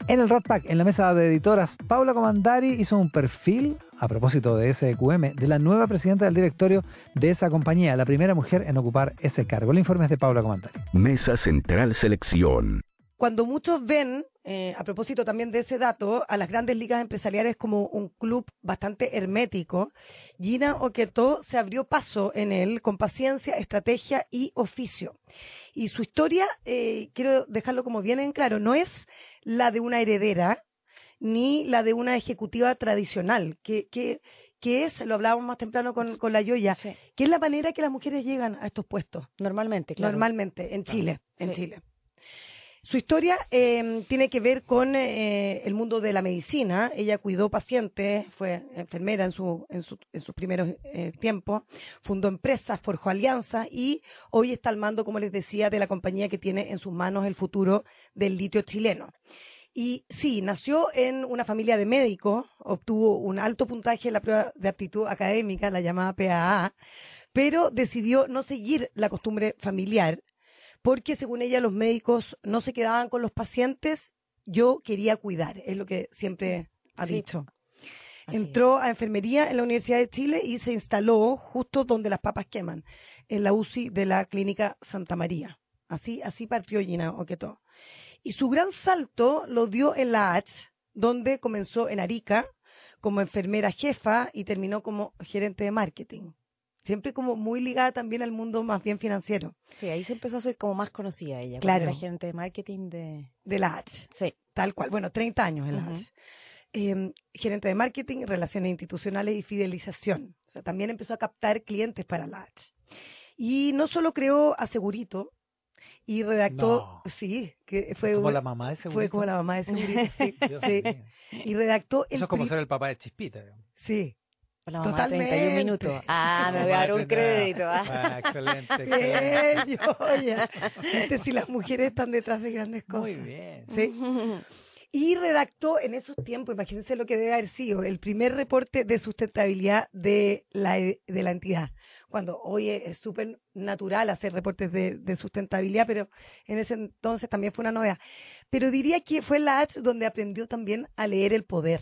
En el Rat Pack, en la mesa de editoras, Paula Comandari hizo un perfil, a propósito de SQM, de la nueva presidenta del directorio de esa compañía, la primera mujer en ocupar ese cargo. El informe es de Paula Comandari. Mesa Central Selección. Cuando muchos ven, a propósito también de ese dato, a las grandes ligas empresariales como un club bastante hermético, Gina Oquetó se abrió paso en él con paciencia, estrategia y oficio. Y su historia, quiero dejarlo como bien en claro, no es la de una heredera ni la de una ejecutiva tradicional, que es, lo hablábamos más temprano con la Yoya, Sí. que es la manera que las mujeres llegan a estos puestos. Normalmente, claro. Normalmente, en Chile, Sí. Chile. Su historia tiene que ver con el mundo de la medicina. Ella cuidó pacientes, fue enfermera en sus primeros tiempos, fundó empresas, forjó alianzas y hoy está al mando, como les decía, de la compañía que tiene en sus manos el futuro del litio chileno. Y sí, nació en una familia de médicos, obtuvo un alto puntaje en la prueba de aptitud académica, la llamada PAA, pero decidió no seguir la costumbre familiar, porque según ella los médicos no se quedaban con los pacientes, yo quería cuidar, es lo que siempre ha Sí. dicho. Así Entró a enfermería en la Universidad de Chile y se instaló justo donde las papas queman, en la UCI de la Clínica Santa María. Así partió Gina Oquetó. Y su gran salto lo dio en la H, donde comenzó en Arica como enfermera jefa y terminó como gerente de marketing. Siempre como muy ligada también al mundo más bien financiero. Sí, ahí se empezó a ser como más conocida ella. Claro. Era gente de marketing de... De la H, Sí. tal cual. Bueno, 30 años en la Ujú. H. Gerente de marketing, relaciones institucionales y fidelización. O sea, también empezó a captar clientes para la H. Y no solo creó a Segurito y redactó, No. sí, que fue Como un- la mamá de Segurito. fue como la mamá de Segurito, sí, Dios sí. mío. Y redactó Eso es como ser el papá de Chispita. Digamos. sí, La mamá de totalmente. 31 minutos. Ah, me voy a dar un crédito. Ah. Excelente, Bien, Yoya. Viste si las mujeres están detrás de grandes cosas. Muy bien. Sí. Y redactó en esos tiempos, imagínense lo que debe haber sido, el primer reporte de sustentabilidad de la entidad. Cuando hoy es súper natural hacer reportes de sustentabilidad, pero en ese entonces también fue una novedad. Pero diría que fue en la H donde aprendió también a leer el poder.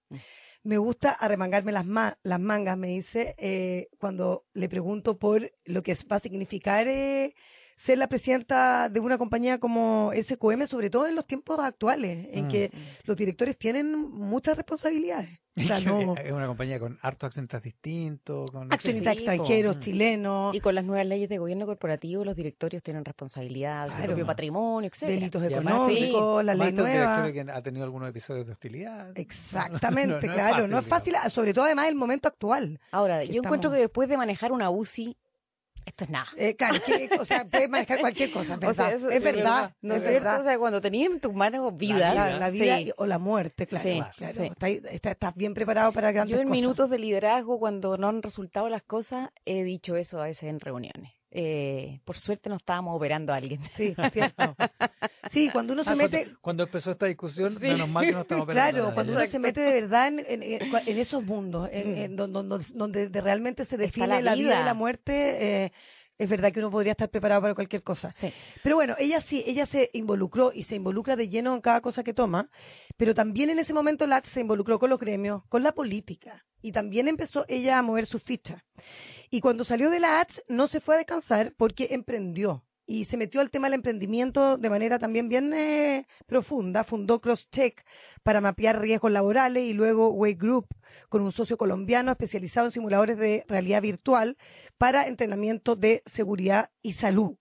Me gusta arremangarme las mangas, me dice, cuando le pregunto por lo que va a significar ser la presidenta de una compañía como SQM, sobre todo en los tiempos actuales, en que los directores tienen muchas responsabilidades. O sea, no, Es una compañía con hartos accentos distintos. Con accionistas Sí, extranjeros, po. chilenos, Y con las nuevas leyes de gobierno corporativo, los directorios tienen responsabilidad de su Claro. propio patrimonio, etcétera. delitos Y además, económicos, la ley además está el nueva. directorio que ha tenido algunos episodios de hostilidad. Exactamente, No claro, no es fácil, digamos. sobre todo además el momento actual. Ahora, Que yo encuentro estamos- que después de manejar una UCI, esto es nada. Claro, o sea, puedes manejar cualquier cosa, es O sea, verdad. eso Es verdad, ¿no es es cierto? verdad. O sea, cuando tenías en tus manos vida, La vida sí. o la muerte, claro. Sí, claro. sí. Estás bien preparado para grandes Yo en cosas. minutos de liderazgo, cuando no han resultado las cosas, he dicho eso a veces en reuniones. Por suerte no estábamos operando a alguien. Sí, cierto. Sí, cuando uno se mete... Cuando empezó esta discusión, Sí. menos mal que no estamos operando Claro, nada. cuando uno se mete de verdad en esos mundos, en donde realmente se define la la vida vida. y la muerte, es verdad que uno podría estar preparado para cualquier cosa. Sí. Pero bueno, ella se involucró y se involucra de lleno en cada cosa que toma, pero también en ese momento se involucró con los gremios, con la política, y también empezó ella a mover sus fichas. Y cuando salió de la ATS no se fue a descansar porque emprendió y se metió al tema del emprendimiento de manera también bien profunda. Fundó CrossCheck para mapear riesgos laborales y luego Way Group con un socio colombiano especializado en simuladores de realidad virtual para entrenamiento de seguridad y salud.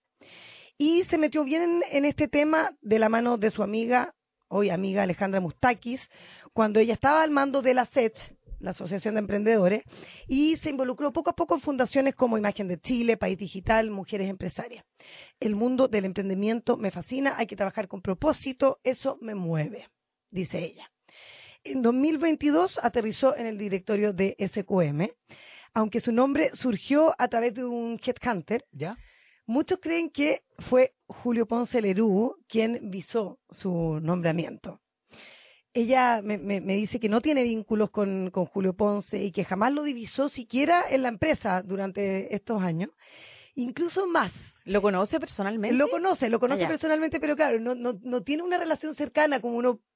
Y se metió bien en este tema de la mano de su amiga, hoy amiga Alejandra Mustakis, cuando ella estaba al mando de la SET, la Asociación de Emprendedores, y se involucró poco a poco en fundaciones como Imagen de Chile, País Digital, Mujeres Empresarias. El mundo del emprendimiento me fascina, hay que trabajar con propósito, eso me mueve, dice ella. En 2022 aterrizó en el directorio de SQM, aunque su nombre surgió a través de un headhunter. ¿Ya? Muchos creen que fue Julio Ponce Lerú quien visó su nombramiento. Ella me dice que no tiene vínculos con Julio Ponce y que jamás lo divisó siquiera en la empresa durante estos años. Incluso más. ¿Lo conoce personalmente? Lo conoce Ah, ya. personalmente, pero claro, no tiene una relación cercana como uno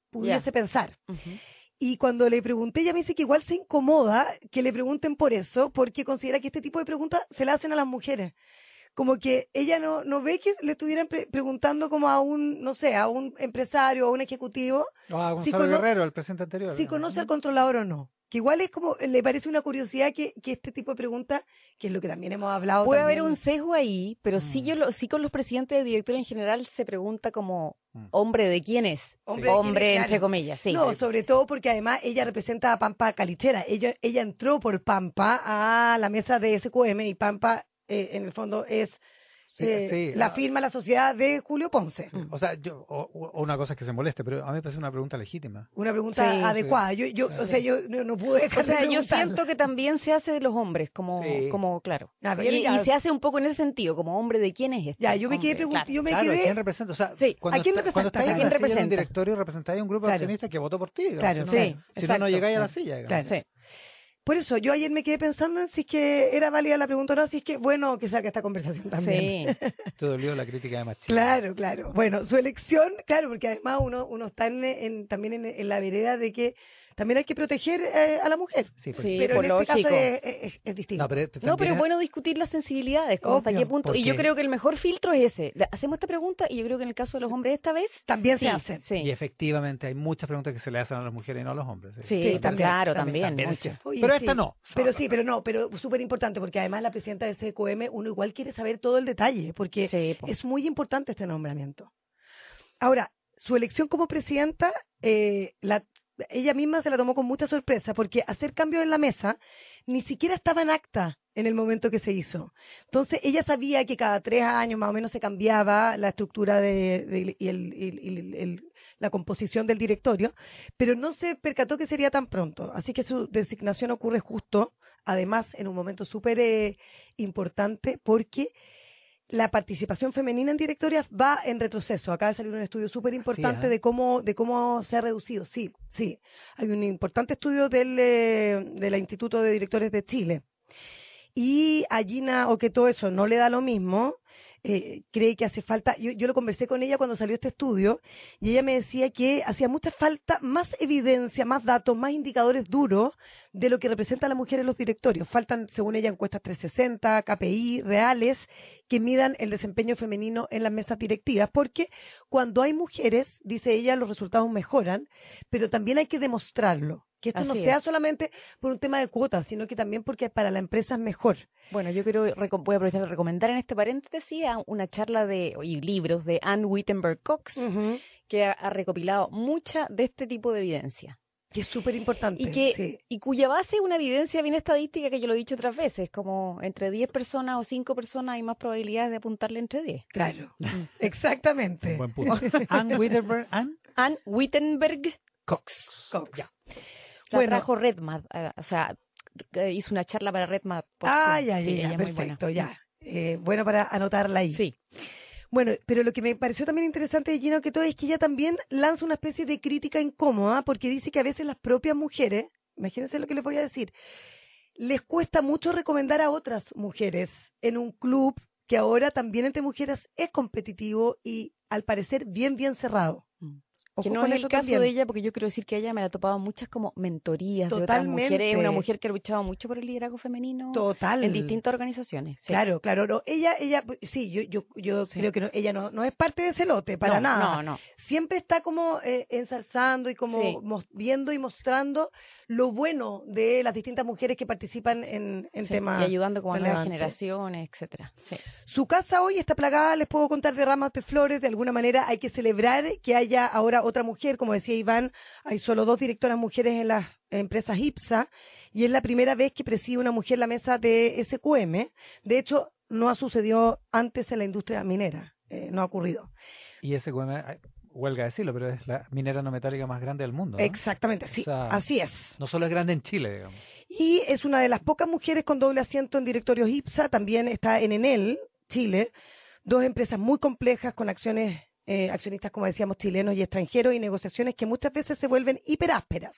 pudiese pensar. Ujú. Y cuando le pregunté, ella me dice que igual se incomoda que le pregunten por eso, porque considera que este tipo de preguntas se le hacen a las mujeres. Como que ella no ve que le estuvieran preguntando como a un, no sé, a un empresario o a un ejecutivo O a si, Gonzalo Guerrero, el presidente anterior. si digamos, conoce ¿no? al controlador o no. Que igual es como, le parece una curiosidad que este tipo de preguntas, que es lo que también hemos hablado Puede también. haber un sesgo ahí, pero sí, sí con los presidentes de directores en general se pregunta como, ¿hombre de quién es? Hombre, Hombre, ¿quién es? entre Claro. comillas, sí. No, sobre todo porque además ella representa a Pampa Calichera. Ella entró por Pampa a la mesa de SQM y Pampa, en el fondo, es la firma, la sociedad de Julio Ponce. O sea, o una cosa es que se moleste, pero a mí me parece una pregunta legítima. Una pregunta Sí, adecuada. O sea, yo no pude dejar O sea, de yo preguntarla. siento que también se hace de los hombres, como, Sí. como claro. Ah, bien, Y ya. se hace un poco en ese sentido, como hombre de quién es este. Ya, yo me quedé Hombre, preguntando, claro. yo me Claro, ¿a quedé... quién representa? O sea, Sí, cuando ¿a quién cuando representa? estáis ¿A en quién la silla de un representa? directorio, representáis a un grupo de Claro. accionistas que votó por ti. digamos, Claro, si no, sí, si no, no exacto. llegáis a la silla. digamos. Claro. Sí. Por eso, yo ayer me quedé pensando en si es que era válida la pregunta o no, si es que, bueno, que saque esta conversación también. Sí. Te dolió la crítica de machismo. Claro, claro. Bueno, su elección, claro, porque además uno está también en la vereda de que también hay que proteger a la mujer. Sí, pues, Sí, Pero por en este lógico. caso es distinto. No, pero, No, pero también es bueno discutir las sensibilidades, como hasta Obvio, qué punto. Y yo porque- creo que el mejor filtro es ese. Hacemos esta pregunta y yo creo que en el caso de los hombres esta vez También sí, se hace. Sí, Y efectivamente hay muchas preguntas que se le hacen a las mujeres y no a los hombres. sí, también, claro, también, también. es mucho. cierto. Oye, Pero sí. esta no. Pero súper importante, porque además la presidenta de CQM, uno igual quiere saber todo el detalle, porque Sí, po. es muy importante este nombramiento. Ahora, su elección como presidenta, ella misma se la tomó con mucha sorpresa, porque hacer cambios en la mesa ni siquiera estaba en acta en el momento que se hizo. Entonces, ella sabía que cada 3 años más o menos se cambiaba la estructura y la composición del directorio, pero no se percató que sería tan pronto. Así que su designación ocurre justo, además, en un momento súper importante, porque la participación femenina en directorias va en retroceso. Acaba de salir un estudio súper importante ¿eh? de cómo se ha reducido. Sí, sí. Hay un importante estudio del Instituto de Directores de Chile. Y a Gina Oquetó eso no le da lo mismo. Cree que hace falta, yo lo conversé con ella cuando salió este estudio y ella me decía que hacía mucha falta más evidencia, más datos, más indicadores duros de lo que representa la mujer en los directorios. Faltan, según ella, encuestas 360, KPI reales que midan el desempeño femenino en las mesas directivas, porque cuando hay mujeres, dice ella, los resultados mejoran, pero también hay que demostrarlo. Que esto no Así sea es. solamente por un tema de cuotas, sino que también porque para la empresa es mejor. Bueno, yo quiero, voy a aprovechar de recomendar en este paréntesis una charla y libros de Ann Wittenberg Cox, que ha recopilado mucha de este tipo de evidencia. Que es súper importante. Y cuya base es una evidencia bien estadística que yo lo he dicho otras veces, como entre 10 personas o 5 personas hay más probabilidades de apuntarle entre 10. Claro, exactamente. Un buen punto. Ann Wittenberg, Ann Wittenberg Cox. Ya. La Bueno. trajo RedMad, o sea, hizo una charla para RedMad. Ya, Sí, ella es muy perfecto, buena. ya. Bueno para anotarla ahí. Sí. Bueno, pero lo que me pareció también interesante de Gina Oquetó es que ella también lanza una especie de crítica incómoda, porque dice que a veces las propias mujeres, imagínense lo que les voy a decir, les cuesta mucho recomendar a otras mujeres en un club que ahora también entre mujeres es competitivo y al parecer bien cerrado. Ojo Que no con es eso el caso también. de ella, porque yo quiero decir que ella me la ha topado muchas como mentorías de otras Totalmente. mujeres. Es una mujer que ha luchado mucho por el liderazgo femenino Total. en distintas organizaciones. Sí. Claro, no, ella, sí, yo Sí. creo que ella no es parte de ese lote, para nada. No. Siempre está como ensalzando y como Sí. viendo y mostrando lo bueno de las distintas mujeres que participan en Sí, temas y ayudando como a nuevas relevantes. generaciones, etcétera. Sí. Su casa hoy está plagada, les puedo contar, de ramas de flores. De alguna manera hay que celebrar que haya ahora otra mujer. Como decía Iván, hay solo 2 directoras mujeres en las empresas IPSA y es la primera vez que preside una mujer la mesa de SQM. De hecho, no ha sucedido antes en la industria minera, no ha ocurrido. Y SQM, huelga decirlo, pero es la minera no metálica más grande del mundo, ¿no? Exactamente, sí, O sea, así es. No solo es grande en Chile, digamos. Y es una de las pocas mujeres con doble asiento en directorios IPSA. También está en Enel, Chile, 2 empresas muy complejas con accionistas, como decíamos, chilenos y extranjeros, y negociaciones que muchas veces se vuelven hiperásperas.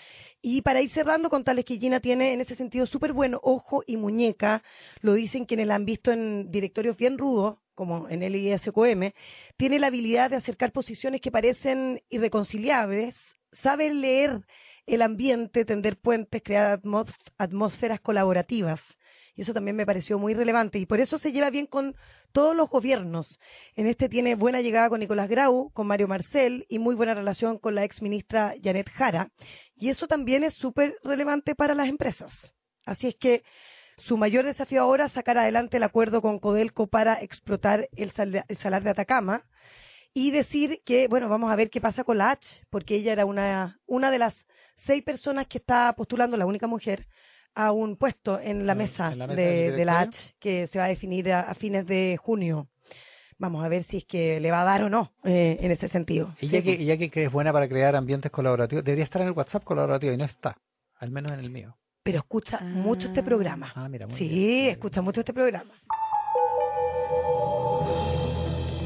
Y para ir cerrando, contarles que Gina tiene en ese sentido súper buen ojo y muñeca. Lo dicen quienes la han visto en directorios bien rudos, como en el ISQM, tiene la habilidad de acercar posiciones que parecen irreconciliables, sabe leer el ambiente, tender puentes, crear atmósferas colaborativas. Y eso también me pareció muy relevante. Y por eso se lleva bien con todos los gobiernos. En este tiene buena llegada con Nicolás Grau, con Mario Marcel y muy buena relación con la exministra Janet Jara. Y eso también es súper relevante para las empresas. Así es que su mayor desafío ahora es sacar adelante el acuerdo con Codelco para explotar el salar de Atacama y decir que, bueno, vamos a ver qué pasa con la H, porque ella era una de las 6 personas que está postulando, la única mujer, a un puesto en la mesa, de la H, que se va a definir a fines de junio. Vamos a ver si es que le va a dar o no en ese sentido. Y ya que es buena para crear ambientes colaborativos, debería estar en el WhatsApp colaborativo y no está, al menos en el mío. Pero escucha mucho este programa. Ah, mira, muy sí, bien. escucha mucho este programa.